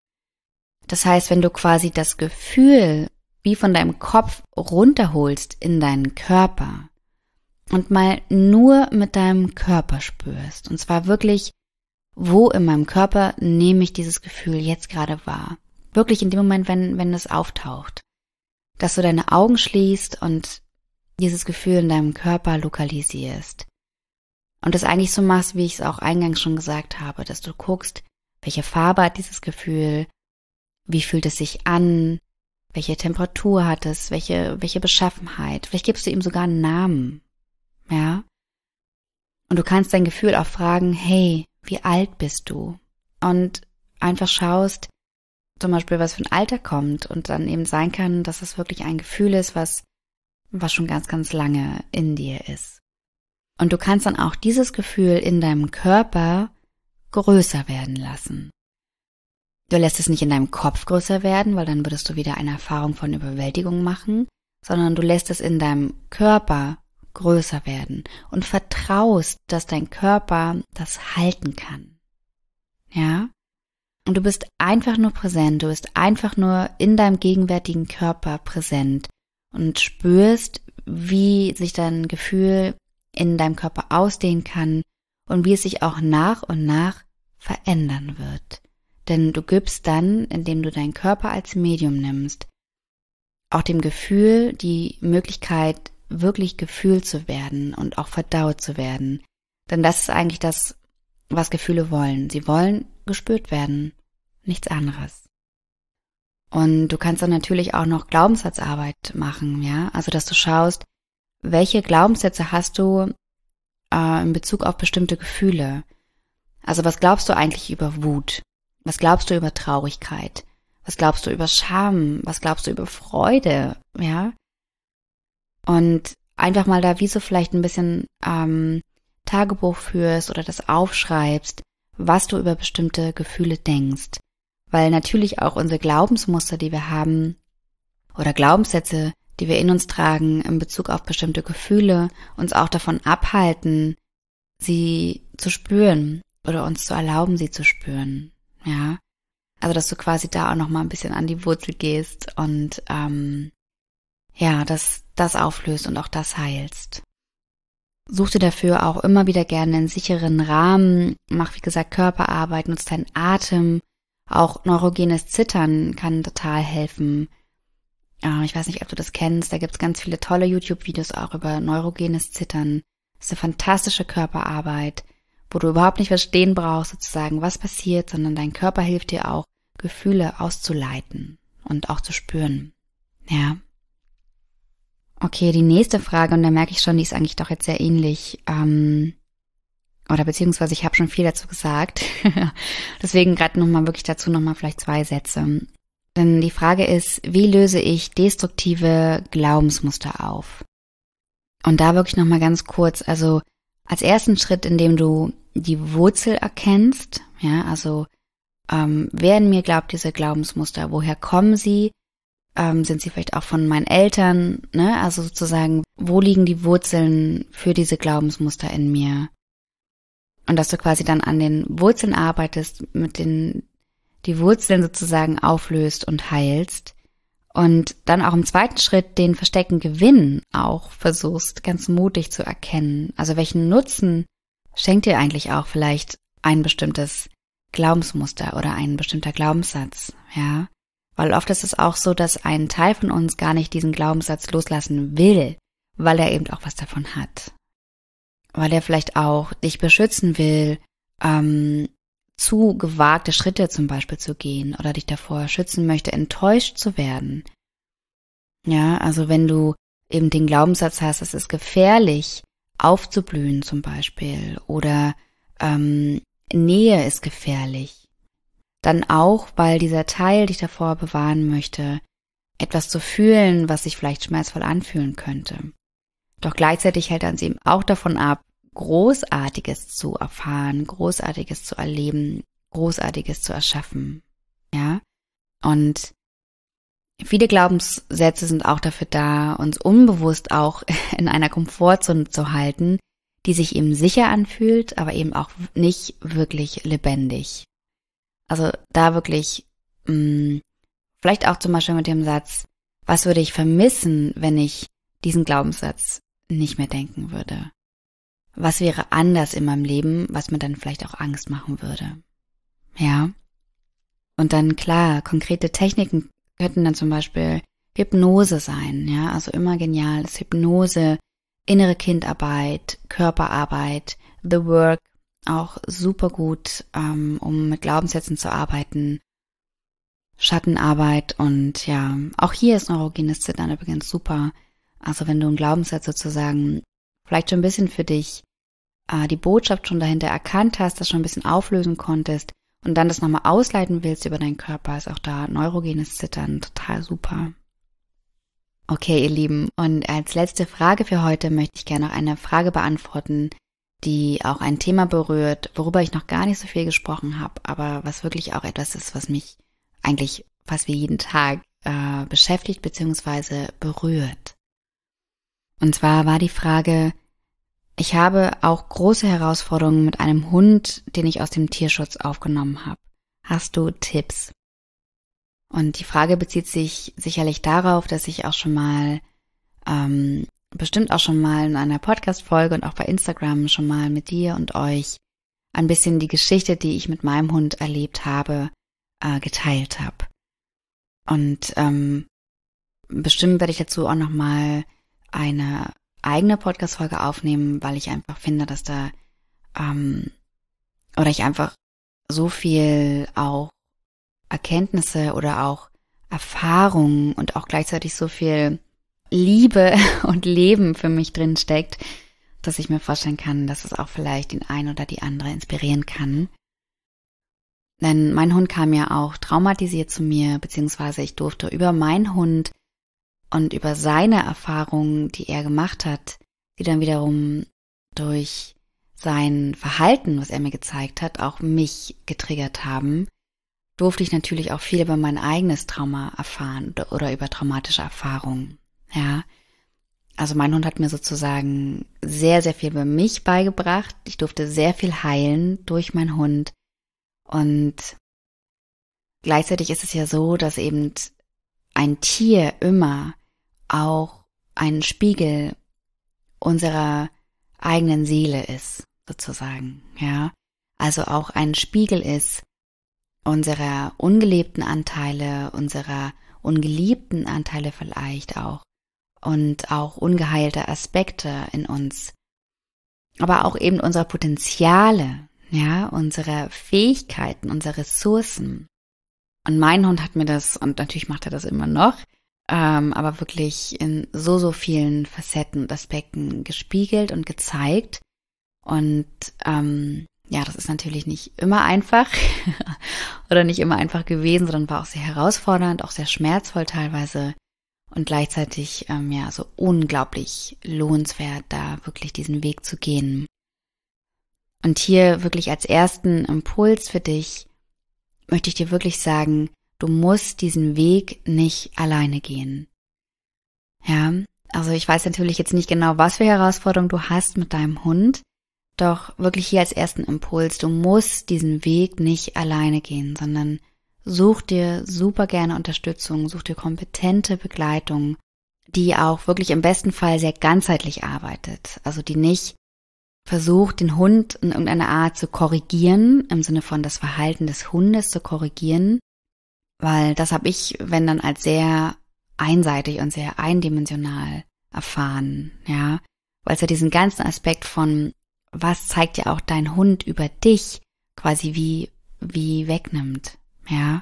Das heißt, wenn du quasi das Gefühl wie von deinem Kopf runterholst in deinen Körper und mal nur mit deinem Körper spürst, und zwar wirklich, wo in meinem Körper nehme ich dieses Gefühl jetzt gerade wahr? Wirklich in dem Moment, wenn, wenn es auftaucht. Dass du deine Augen schließt und dieses Gefühl in deinem Körper lokalisierst. Und das eigentlich so machst, wie ich es auch eingangs schon gesagt habe, dass du guckst, welche Farbe hat dieses Gefühl, wie fühlt es sich an, welche Temperatur hat es, welche, welche Beschaffenheit. Vielleicht gibst du ihm sogar einen Namen, ja. Und du kannst dein Gefühl auch fragen, hey, wie alt bist du? Und einfach schaust, zum Beispiel, was für ein Alter kommt und dann eben sein kann, dass es wirklich ein Gefühl ist, was, was schon ganz, ganz lange in dir ist. Und du kannst dann auch dieses Gefühl in deinem Körper größer werden lassen. Du lässt es nicht in deinem Kopf größer werden, weil dann würdest du wieder eine Erfahrung von Überwältigung machen, sondern du lässt es in deinem Körper größer werden und vertraust, dass dein Körper das halten kann. Ja? Und du bist einfach nur präsent, du bist einfach nur in deinem gegenwärtigen Körper präsent und spürst, wie sich dein Gefühl in deinem Körper ausdehnen kann und wie es sich auch nach und nach verändern wird. Denn du gibst dann, indem du deinen Körper als Medium nimmst, auch dem Gefühl die Möglichkeit, wirklich gefühlt zu werden und auch verdaut zu werden. Denn das ist eigentlich das, was Gefühle wollen. Sie wollen gespürt werden, nichts anderes. Und du kannst dann natürlich auch noch Glaubenssatzarbeit machen, ja, also dass du schaust, welche Glaubenssätze hast du äh, in Bezug auf bestimmte Gefühle. Also was glaubst du eigentlich über Wut? Was glaubst du über Traurigkeit? Was glaubst du über Scham? Was glaubst du über Freude? Ja. Und einfach mal da wie so vielleicht ein bisschen ähm, Tagebuch führst oder das aufschreibst, was du über bestimmte Gefühle denkst. Weil natürlich auch unsere Glaubensmuster, die wir haben, oder Glaubenssätze, die wir in uns tragen in Bezug auf bestimmte Gefühle, uns auch davon abhalten, sie zu spüren oder uns zu erlauben, sie zu spüren. Ja, also dass du quasi da auch nochmal ein bisschen an die Wurzel gehst und ähm, ja, das, das auflöst und auch das heilst. Such dir dafür auch immer wieder gerne einen sicheren Rahmen, mach wie gesagt Körperarbeit, nutz deinen Atem, auch neurogenes Zittern kann total helfen. Ja, ich weiß nicht, ob du das kennst, da gibt's ganz viele tolle YouTube-Videos auch über neurogenes Zittern. Das ist eine fantastische Körperarbeit, wo du überhaupt nicht verstehen brauchst, sozusagen, was passiert, sondern dein Körper hilft dir auch, Gefühle auszuleiten und auch zu spüren. Ja. Okay, die nächste Frage, und da merke ich schon, die ist eigentlich doch jetzt sehr ähnlich, ähm, oder beziehungsweise ich habe schon viel dazu gesagt. Deswegen gerade nochmal wirklich dazu nochmal vielleicht zwei Sätze. Denn die Frage ist, wie löse ich destruktive Glaubensmuster auf? Und da wirklich nochmal ganz kurz, also als ersten Schritt, indem du die Wurzel erkennst, ja, also ähm, wer in mir glaubt diese Glaubensmuster, woher kommen sie? Ähm, sind sie vielleicht auch von meinen Eltern, ne? Also sozusagen, wo liegen die Wurzeln für diese Glaubensmuster in mir? Und dass du quasi dann an den Wurzeln arbeitest, mit den die Wurzeln sozusagen auflöst und heilst und dann auch im zweiten Schritt den versteckten Gewinn auch versuchst, ganz mutig zu erkennen. Also welchen Nutzen schenkt dir eigentlich auch vielleicht ein bestimmtes Glaubensmuster oder ein bestimmter Glaubenssatz, ja? Weil oft ist es auch so, dass ein Teil von uns gar nicht diesen Glaubenssatz loslassen will, weil er eben auch was davon hat. Weil er vielleicht auch dich beschützen will, ähm, zu gewagte Schritte zum Beispiel zu gehen oder dich davor schützen möchte, enttäuscht zu werden. Ja, also wenn du eben den Glaubenssatz hast, es ist gefährlich, aufzublühen zum Beispiel oder ähm, Nähe ist gefährlich, dann auch, weil dieser Teil dich davor bewahren möchte, etwas zu fühlen, was sich vielleicht schmerzvoll anfühlen könnte. Doch gleichzeitig hält er uns eben auch davon ab, Großartiges zu erfahren, Großartiges zu erleben, Großartiges zu erschaffen. Ja? Und viele Glaubenssätze sind auch dafür da, uns unbewusst auch in einer Komfortzone zu halten, die sich eben sicher anfühlt, aber eben auch nicht wirklich lebendig. Also da wirklich, mh, vielleicht auch zum Beispiel mit dem Satz, was würde ich vermissen, wenn ich diesen Glaubenssatz nicht mehr denken würde? Was wäre anders in meinem Leben, was mir dann vielleicht auch Angst machen würde? Ja. Und dann klar, konkrete Techniken könnten dann zum Beispiel Hypnose sein, ja, also immer genial ist Hypnose, innere Kindarbeit, Körperarbeit, The Work, auch super gut, ähm, um mit Glaubenssätzen zu arbeiten, Schattenarbeit und ja, auch hier ist neurogenes Zittern übrigens super. Also wenn du einen Glaubenssatz sozusagen vielleicht schon ein bisschen für dich äh, die Botschaft schon dahinter erkannt hast, das schon ein bisschen auflösen konntest und dann das nochmal ausleiten willst über deinen Körper, ist auch da neurogenes Zittern total super. Okay, ihr Lieben, und als letzte Frage für heute möchte ich gerne noch eine Frage beantworten, die auch ein Thema berührt, worüber ich noch gar nicht so viel gesprochen habe, aber was wirklich auch etwas ist, was mich eigentlich fast wie jeden Tag äh, beschäftigt bzw. berührt. Und zwar war die Frage, ich habe auch große Herausforderungen mit einem Hund, den ich aus dem Tierschutz aufgenommen habe. Hast du Tipps? Und die Frage bezieht sich sicherlich darauf, dass ich auch schon mal, ähm, bestimmt auch schon mal in einer Podcast-Folge und auch bei Instagram schon mal mit dir und euch ein bisschen die Geschichte, die ich mit meinem Hund erlebt habe, äh, geteilt habe. Und ähm, bestimmt werde ich dazu auch nochmal eine eigene Podcast-Folge aufnehmen, weil ich einfach finde, dass da ähm, oder ich einfach so viel auch Erkenntnisse oder auch Erfahrungen und auch gleichzeitig so viel Liebe und Leben für mich drin steckt, dass ich mir vorstellen kann, dass es auch vielleicht den einen oder die andere inspirieren kann. Denn mein Hund kam ja auch traumatisiert zu mir, beziehungsweise ich durfte über meinen Hund und über seine Erfahrungen, die er gemacht hat, die dann wiederum durch sein Verhalten, was er mir gezeigt hat, auch mich getriggert haben, durfte ich natürlich auch viel über mein eigenes Trauma erfahren oder, oder über traumatische Erfahrungen. Ja, also mein Hund hat mir sozusagen sehr, sehr viel über mich beigebracht. Ich durfte sehr viel heilen durch meinen Hund. Und gleichzeitig ist es ja so, dass eben ein Tier immer auch ein Spiegel unserer eigenen Seele ist, sozusagen, ja. Also auch ein Spiegel ist unserer ungelebten Anteile, unserer ungeliebten Anteile vielleicht auch und auch ungeheilter Aspekte in uns, aber auch eben unserer Potenziale, ja, unsere Fähigkeiten, unsere Ressourcen. Und mein Hund hat mir das, und natürlich macht er das immer noch, ähm, aber wirklich in so, so vielen Facetten und Aspekten gespiegelt und gezeigt. Und ähm, ja, das ist natürlich nicht immer einfach oder nicht immer einfach gewesen, sondern war auch sehr herausfordernd, auch sehr schmerzvoll teilweise und gleichzeitig ähm, ja so unglaublich lohnenswert, da wirklich diesen Weg zu gehen. Und hier wirklich als ersten Impuls für dich möchte ich dir wirklich sagen, du musst diesen Weg nicht alleine gehen. Ja, also ich weiß natürlich jetzt nicht genau, was für Herausforderungen du hast mit deinem Hund, doch wirklich hier als ersten Impuls, du musst diesen Weg nicht alleine gehen, sondern such dir super gerne Unterstützung, such dir kompetente Begleitung, die auch wirklich im besten Fall sehr ganzheitlich arbeitet, also die nicht versucht, den Hund in irgendeiner Art zu korrigieren, im Sinne von das Verhalten des Hundes zu korrigieren, Weil das habe ich, wenn dann, als sehr einseitig und sehr eindimensional erfahren, ja. Weil es ja diesen ganzen Aspekt von, was zeigt ja auch dein Hund über dich, quasi wie, wie wegnimmt, ja.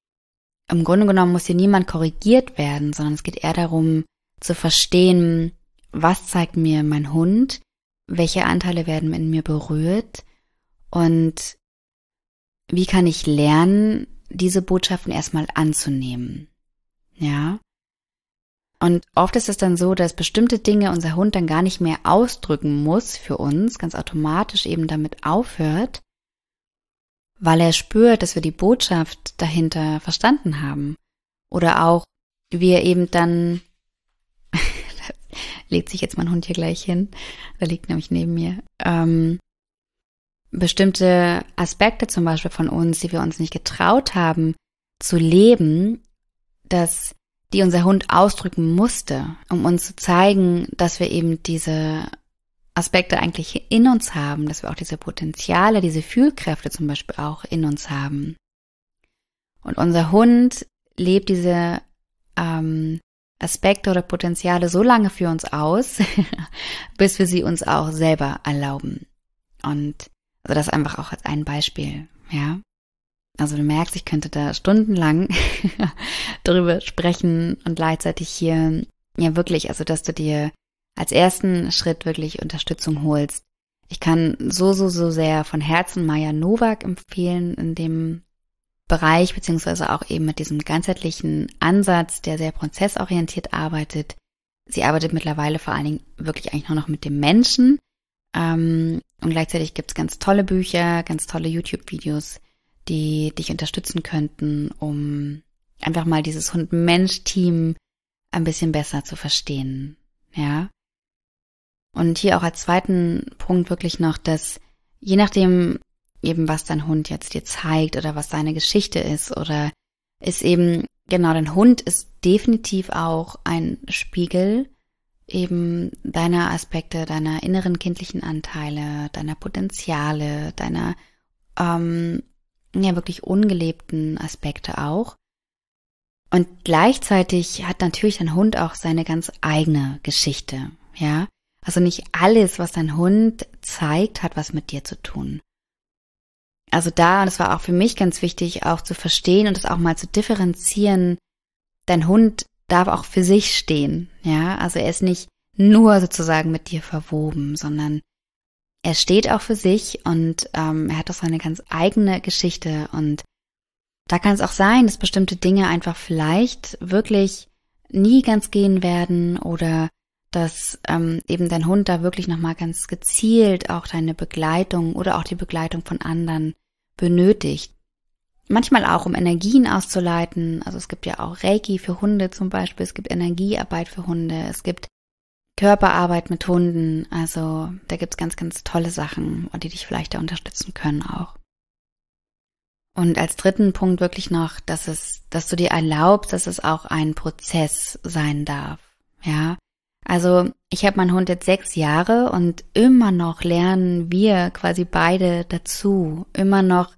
Im Grunde genommen muss hier niemand korrigiert werden, sondern es geht eher darum, zu verstehen, was zeigt mir mein Hund, welche Anteile werden in mir berührt und wie kann ich lernen, diese Botschaften erstmal anzunehmen, ja. Und oft ist es dann so, dass bestimmte Dinge unser Hund dann gar nicht mehr ausdrücken muss für uns, ganz automatisch eben damit aufhört, weil er spürt, dass wir die Botschaft dahinter verstanden haben. Oder auch, wie er eben dann, da legt sich jetzt mein Hund hier gleich hin, der liegt nämlich neben mir, ähm, bestimmte Aspekte zum Beispiel von uns, die wir uns nicht getraut haben zu leben, dass die unser Hund ausdrücken musste, um uns zu zeigen, dass wir eben diese Aspekte eigentlich in uns haben, dass wir auch diese Potenziale, diese Fühlkräfte zum Beispiel auch in uns haben. Und unser Hund lebt diese ähm, Aspekte oder Potenziale so lange für uns aus, bis wir sie uns auch selber erlauben. Und also das einfach auch als ein Beispiel, ja. Also du merkst, ich könnte da stundenlang darüber sprechen und gleichzeitig hier, ja wirklich, also dass du dir als ersten Schritt wirklich Unterstützung holst. Ich kann so, so, so sehr von Herzen Maja Nowak empfehlen in dem Bereich, beziehungsweise auch eben mit diesem ganzheitlichen Ansatz, der sehr prozessorientiert arbeitet. Sie arbeitet mittlerweile vor allen Dingen wirklich eigentlich nur noch mit dem Menschen. Ähm, und gleichzeitig gibt's ganz tolle Bücher, ganz tolle YouTube-Videos, die dich unterstützen könnten, um einfach mal dieses Hund-Mensch-Team ein bisschen besser zu verstehen, ja. Und hier auch als zweiten Punkt wirklich noch, dass je nachdem eben, was dein Hund jetzt dir zeigt oder was seine Geschichte ist oder ist eben, genau, dein Hund ist definitiv auch ein Spiegel eben deiner Aspekte, deiner inneren kindlichen Anteile, deiner Potenziale, deiner ähm, ja wirklich ungelebten Aspekte auch. Und gleichzeitig hat natürlich dein Hund auch seine ganz eigene Geschichte, ja. Also nicht alles, was dein Hund zeigt, hat was mit dir zu tun. Also da, und das war auch für mich ganz wichtig, auch zu verstehen und das auch mal zu differenzieren, dein Hund darf auch für sich stehen, ja. Also er ist nicht nur sozusagen mit dir verwoben, sondern er steht auch für sich und ähm, er hat auch seine ganz eigene Geschichte und da kann es auch sein, dass bestimmte Dinge einfach vielleicht wirklich nie ganz gehen werden oder dass ähm, eben dein Hund da wirklich nochmal ganz gezielt auch deine Begleitung oder auch die Begleitung von anderen benötigt. Manchmal auch, um Energien auszuleiten. Also es gibt ja auch Reiki für Hunde zum Beispiel, es gibt Energiearbeit für Hunde, es gibt Körperarbeit mit Hunden, also da gibt's ganz, ganz tolle Sachen, die dich vielleicht da unterstützen können auch. Und als dritten Punkt wirklich noch, dass es, dass du dir erlaubst, dass es auch ein Prozess sein darf, ja. Also ich habe meinen Hund jetzt sechs Jahre und immer noch lernen wir quasi beide dazu, immer noch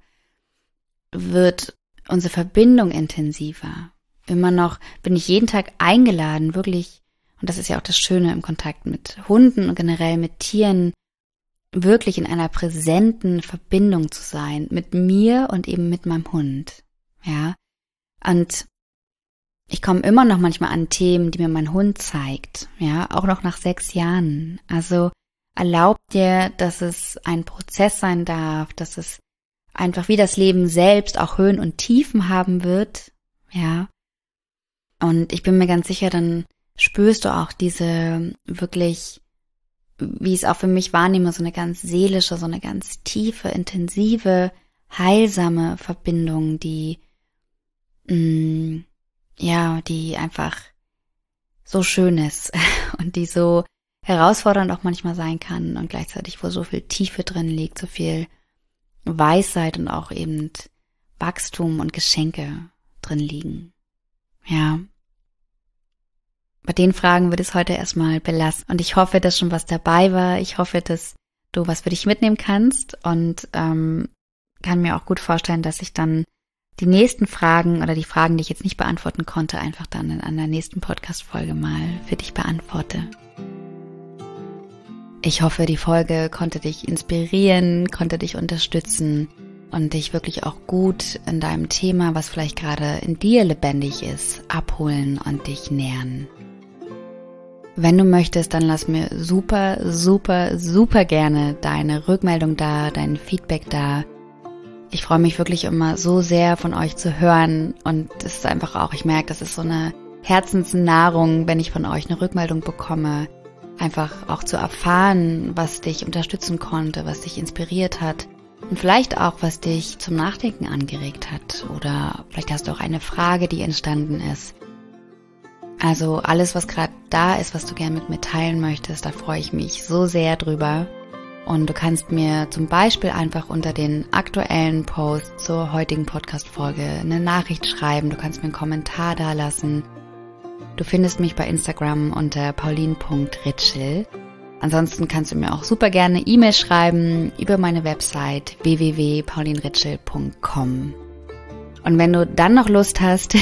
wird unsere Verbindung intensiver, immer noch bin ich jeden Tag eingeladen, wirklich. Und das ist ja auch das Schöne im Kontakt mit Hunden und generell mit Tieren, wirklich in einer präsenten Verbindung zu sein, mit mir und eben mit meinem Hund, ja. Und ich komme immer noch manchmal an Themen, die mir mein Hund zeigt, ja, auch noch nach sechs Jahren. Also erlaub dir, dass es ein Prozess sein darf, dass es einfach wie das Leben selbst auch Höhen und Tiefen haben wird, ja. Und ich bin mir ganz sicher, dann spürst du auch diese wirklich, wie ich es auch für mich wahrnehme, so eine ganz seelische, so eine ganz tiefe, intensive, heilsame Verbindung, die, mh, ja, die einfach so schön ist und die so herausfordernd auch manchmal sein kann und gleichzeitig, wo so viel Tiefe drin liegt, so viel Weisheit und auch eben Wachstum und Geschenke drin liegen. Ja. Bei den Fragen wird es heute erstmal belassen. Und ich hoffe, dass schon was dabei war. Ich hoffe, dass du was für dich mitnehmen kannst und ähm, kann mir auch gut vorstellen, dass ich dann die nächsten Fragen oder die Fragen, die ich jetzt nicht beantworten konnte, einfach dann in einer nächsten Podcast-Folge mal für dich beantworte. Ich hoffe, die Folge konnte dich inspirieren, konnte dich unterstützen und dich wirklich auch gut in deinem Thema, was vielleicht gerade in dir lebendig ist, abholen und dich nähern. Wenn du möchtest, dann lass mir super, super, super gerne deine Rückmeldung da, dein Feedback da. Ich freue mich wirklich immer so sehr von euch zu hören und es ist einfach auch, ich merke, das ist so eine Herzensnahrung, wenn ich von euch eine Rückmeldung bekomme. Einfach auch zu erfahren, was dich unterstützen konnte, was dich inspiriert hat und vielleicht auch, was dich zum Nachdenken angeregt hat oder vielleicht hast du auch eine Frage, die entstanden ist. Also alles, was gerade da ist, was du gerne mit mir teilen möchtest, da freue ich mich so sehr drüber. Und du kannst mir zum Beispiel einfach unter den aktuellen Post zur heutigen Podcast-Folge eine Nachricht schreiben, du kannst mir einen Kommentar da lassen. Du findest mich bei Instagram unter pauline punkt ritschel. Ansonsten kannst du mir auch super gerne E-Mail schreiben über meine Website w w w punkt pauline ritschel punkt com. Und wenn du dann noch Lust hast,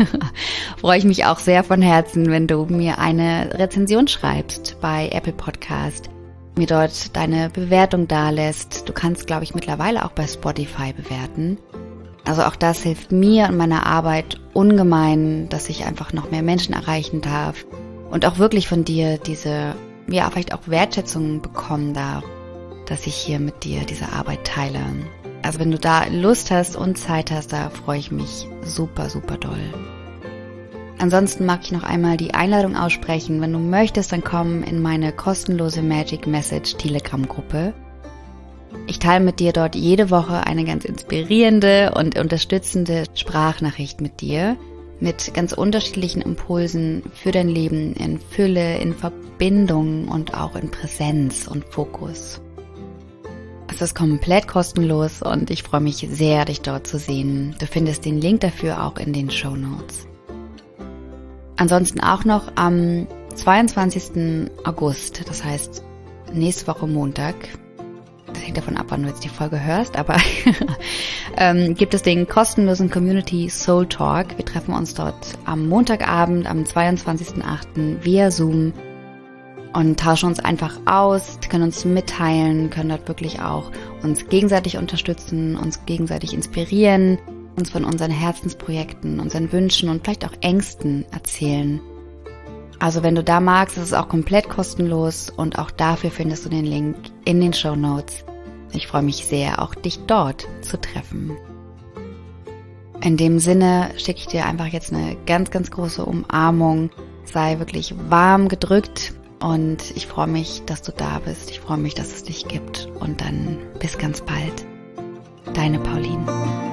freue ich mich auch sehr von Herzen, wenn du mir eine Rezension schreibst bei Apple Podcast, mir dort deine Bewertung dalässt. Du kannst, glaube ich, mittlerweile auch bei Spotify bewerten. Also auch das hilft mir und meiner Arbeit ungemein, dass ich einfach noch mehr Menschen erreichen darf und auch wirklich von dir diese, ja, vielleicht auch Wertschätzung bekommen darf, dass ich hier mit dir diese Arbeit teile. Also wenn du da Lust hast und Zeit hast, da freue ich mich super, super doll. Ansonsten mag ich noch einmal die Einladung aussprechen. Wenn du möchtest, dann komm in meine kostenlose Magic Message Telegram Gruppe. Ich teile mit dir dort jede Woche eine ganz inspirierende und unterstützende Sprachnachricht mit dir, mit ganz unterschiedlichen Impulsen für dein Leben in Fülle, in Verbindung und auch in Präsenz und Fokus. Es ist komplett kostenlos und ich freue mich sehr, dich dort zu sehen. Du findest den Link dafür auch in den Shownotes. Ansonsten auch noch am zweiundzwanzigsten August, das heißt nächste Woche Montag, das hängt davon ab, wann du jetzt die Folge hörst, aber ähm, gibt es den kostenlosen Community Soul Talk. Wir treffen uns dort am Montagabend, am zweiundzwanzigsten achten via Zoom und tauschen uns einfach aus, können uns mitteilen, können dort wirklich auch uns gegenseitig unterstützen, uns gegenseitig inspirieren, uns von unseren Herzensprojekten, unseren Wünschen und vielleicht auch Ängsten erzählen. Also wenn du da magst, ist es auch komplett kostenlos und auch dafür findest du den Link in den Shownotes. Ich freue mich sehr, auch dich dort zu treffen. In dem Sinne schicke ich dir einfach jetzt eine ganz, ganz große Umarmung. Sei wirklich warm gedrückt und ich freue mich, dass du da bist. Ich freue mich, dass es dich gibt und dann bis ganz bald. Deine Pauline.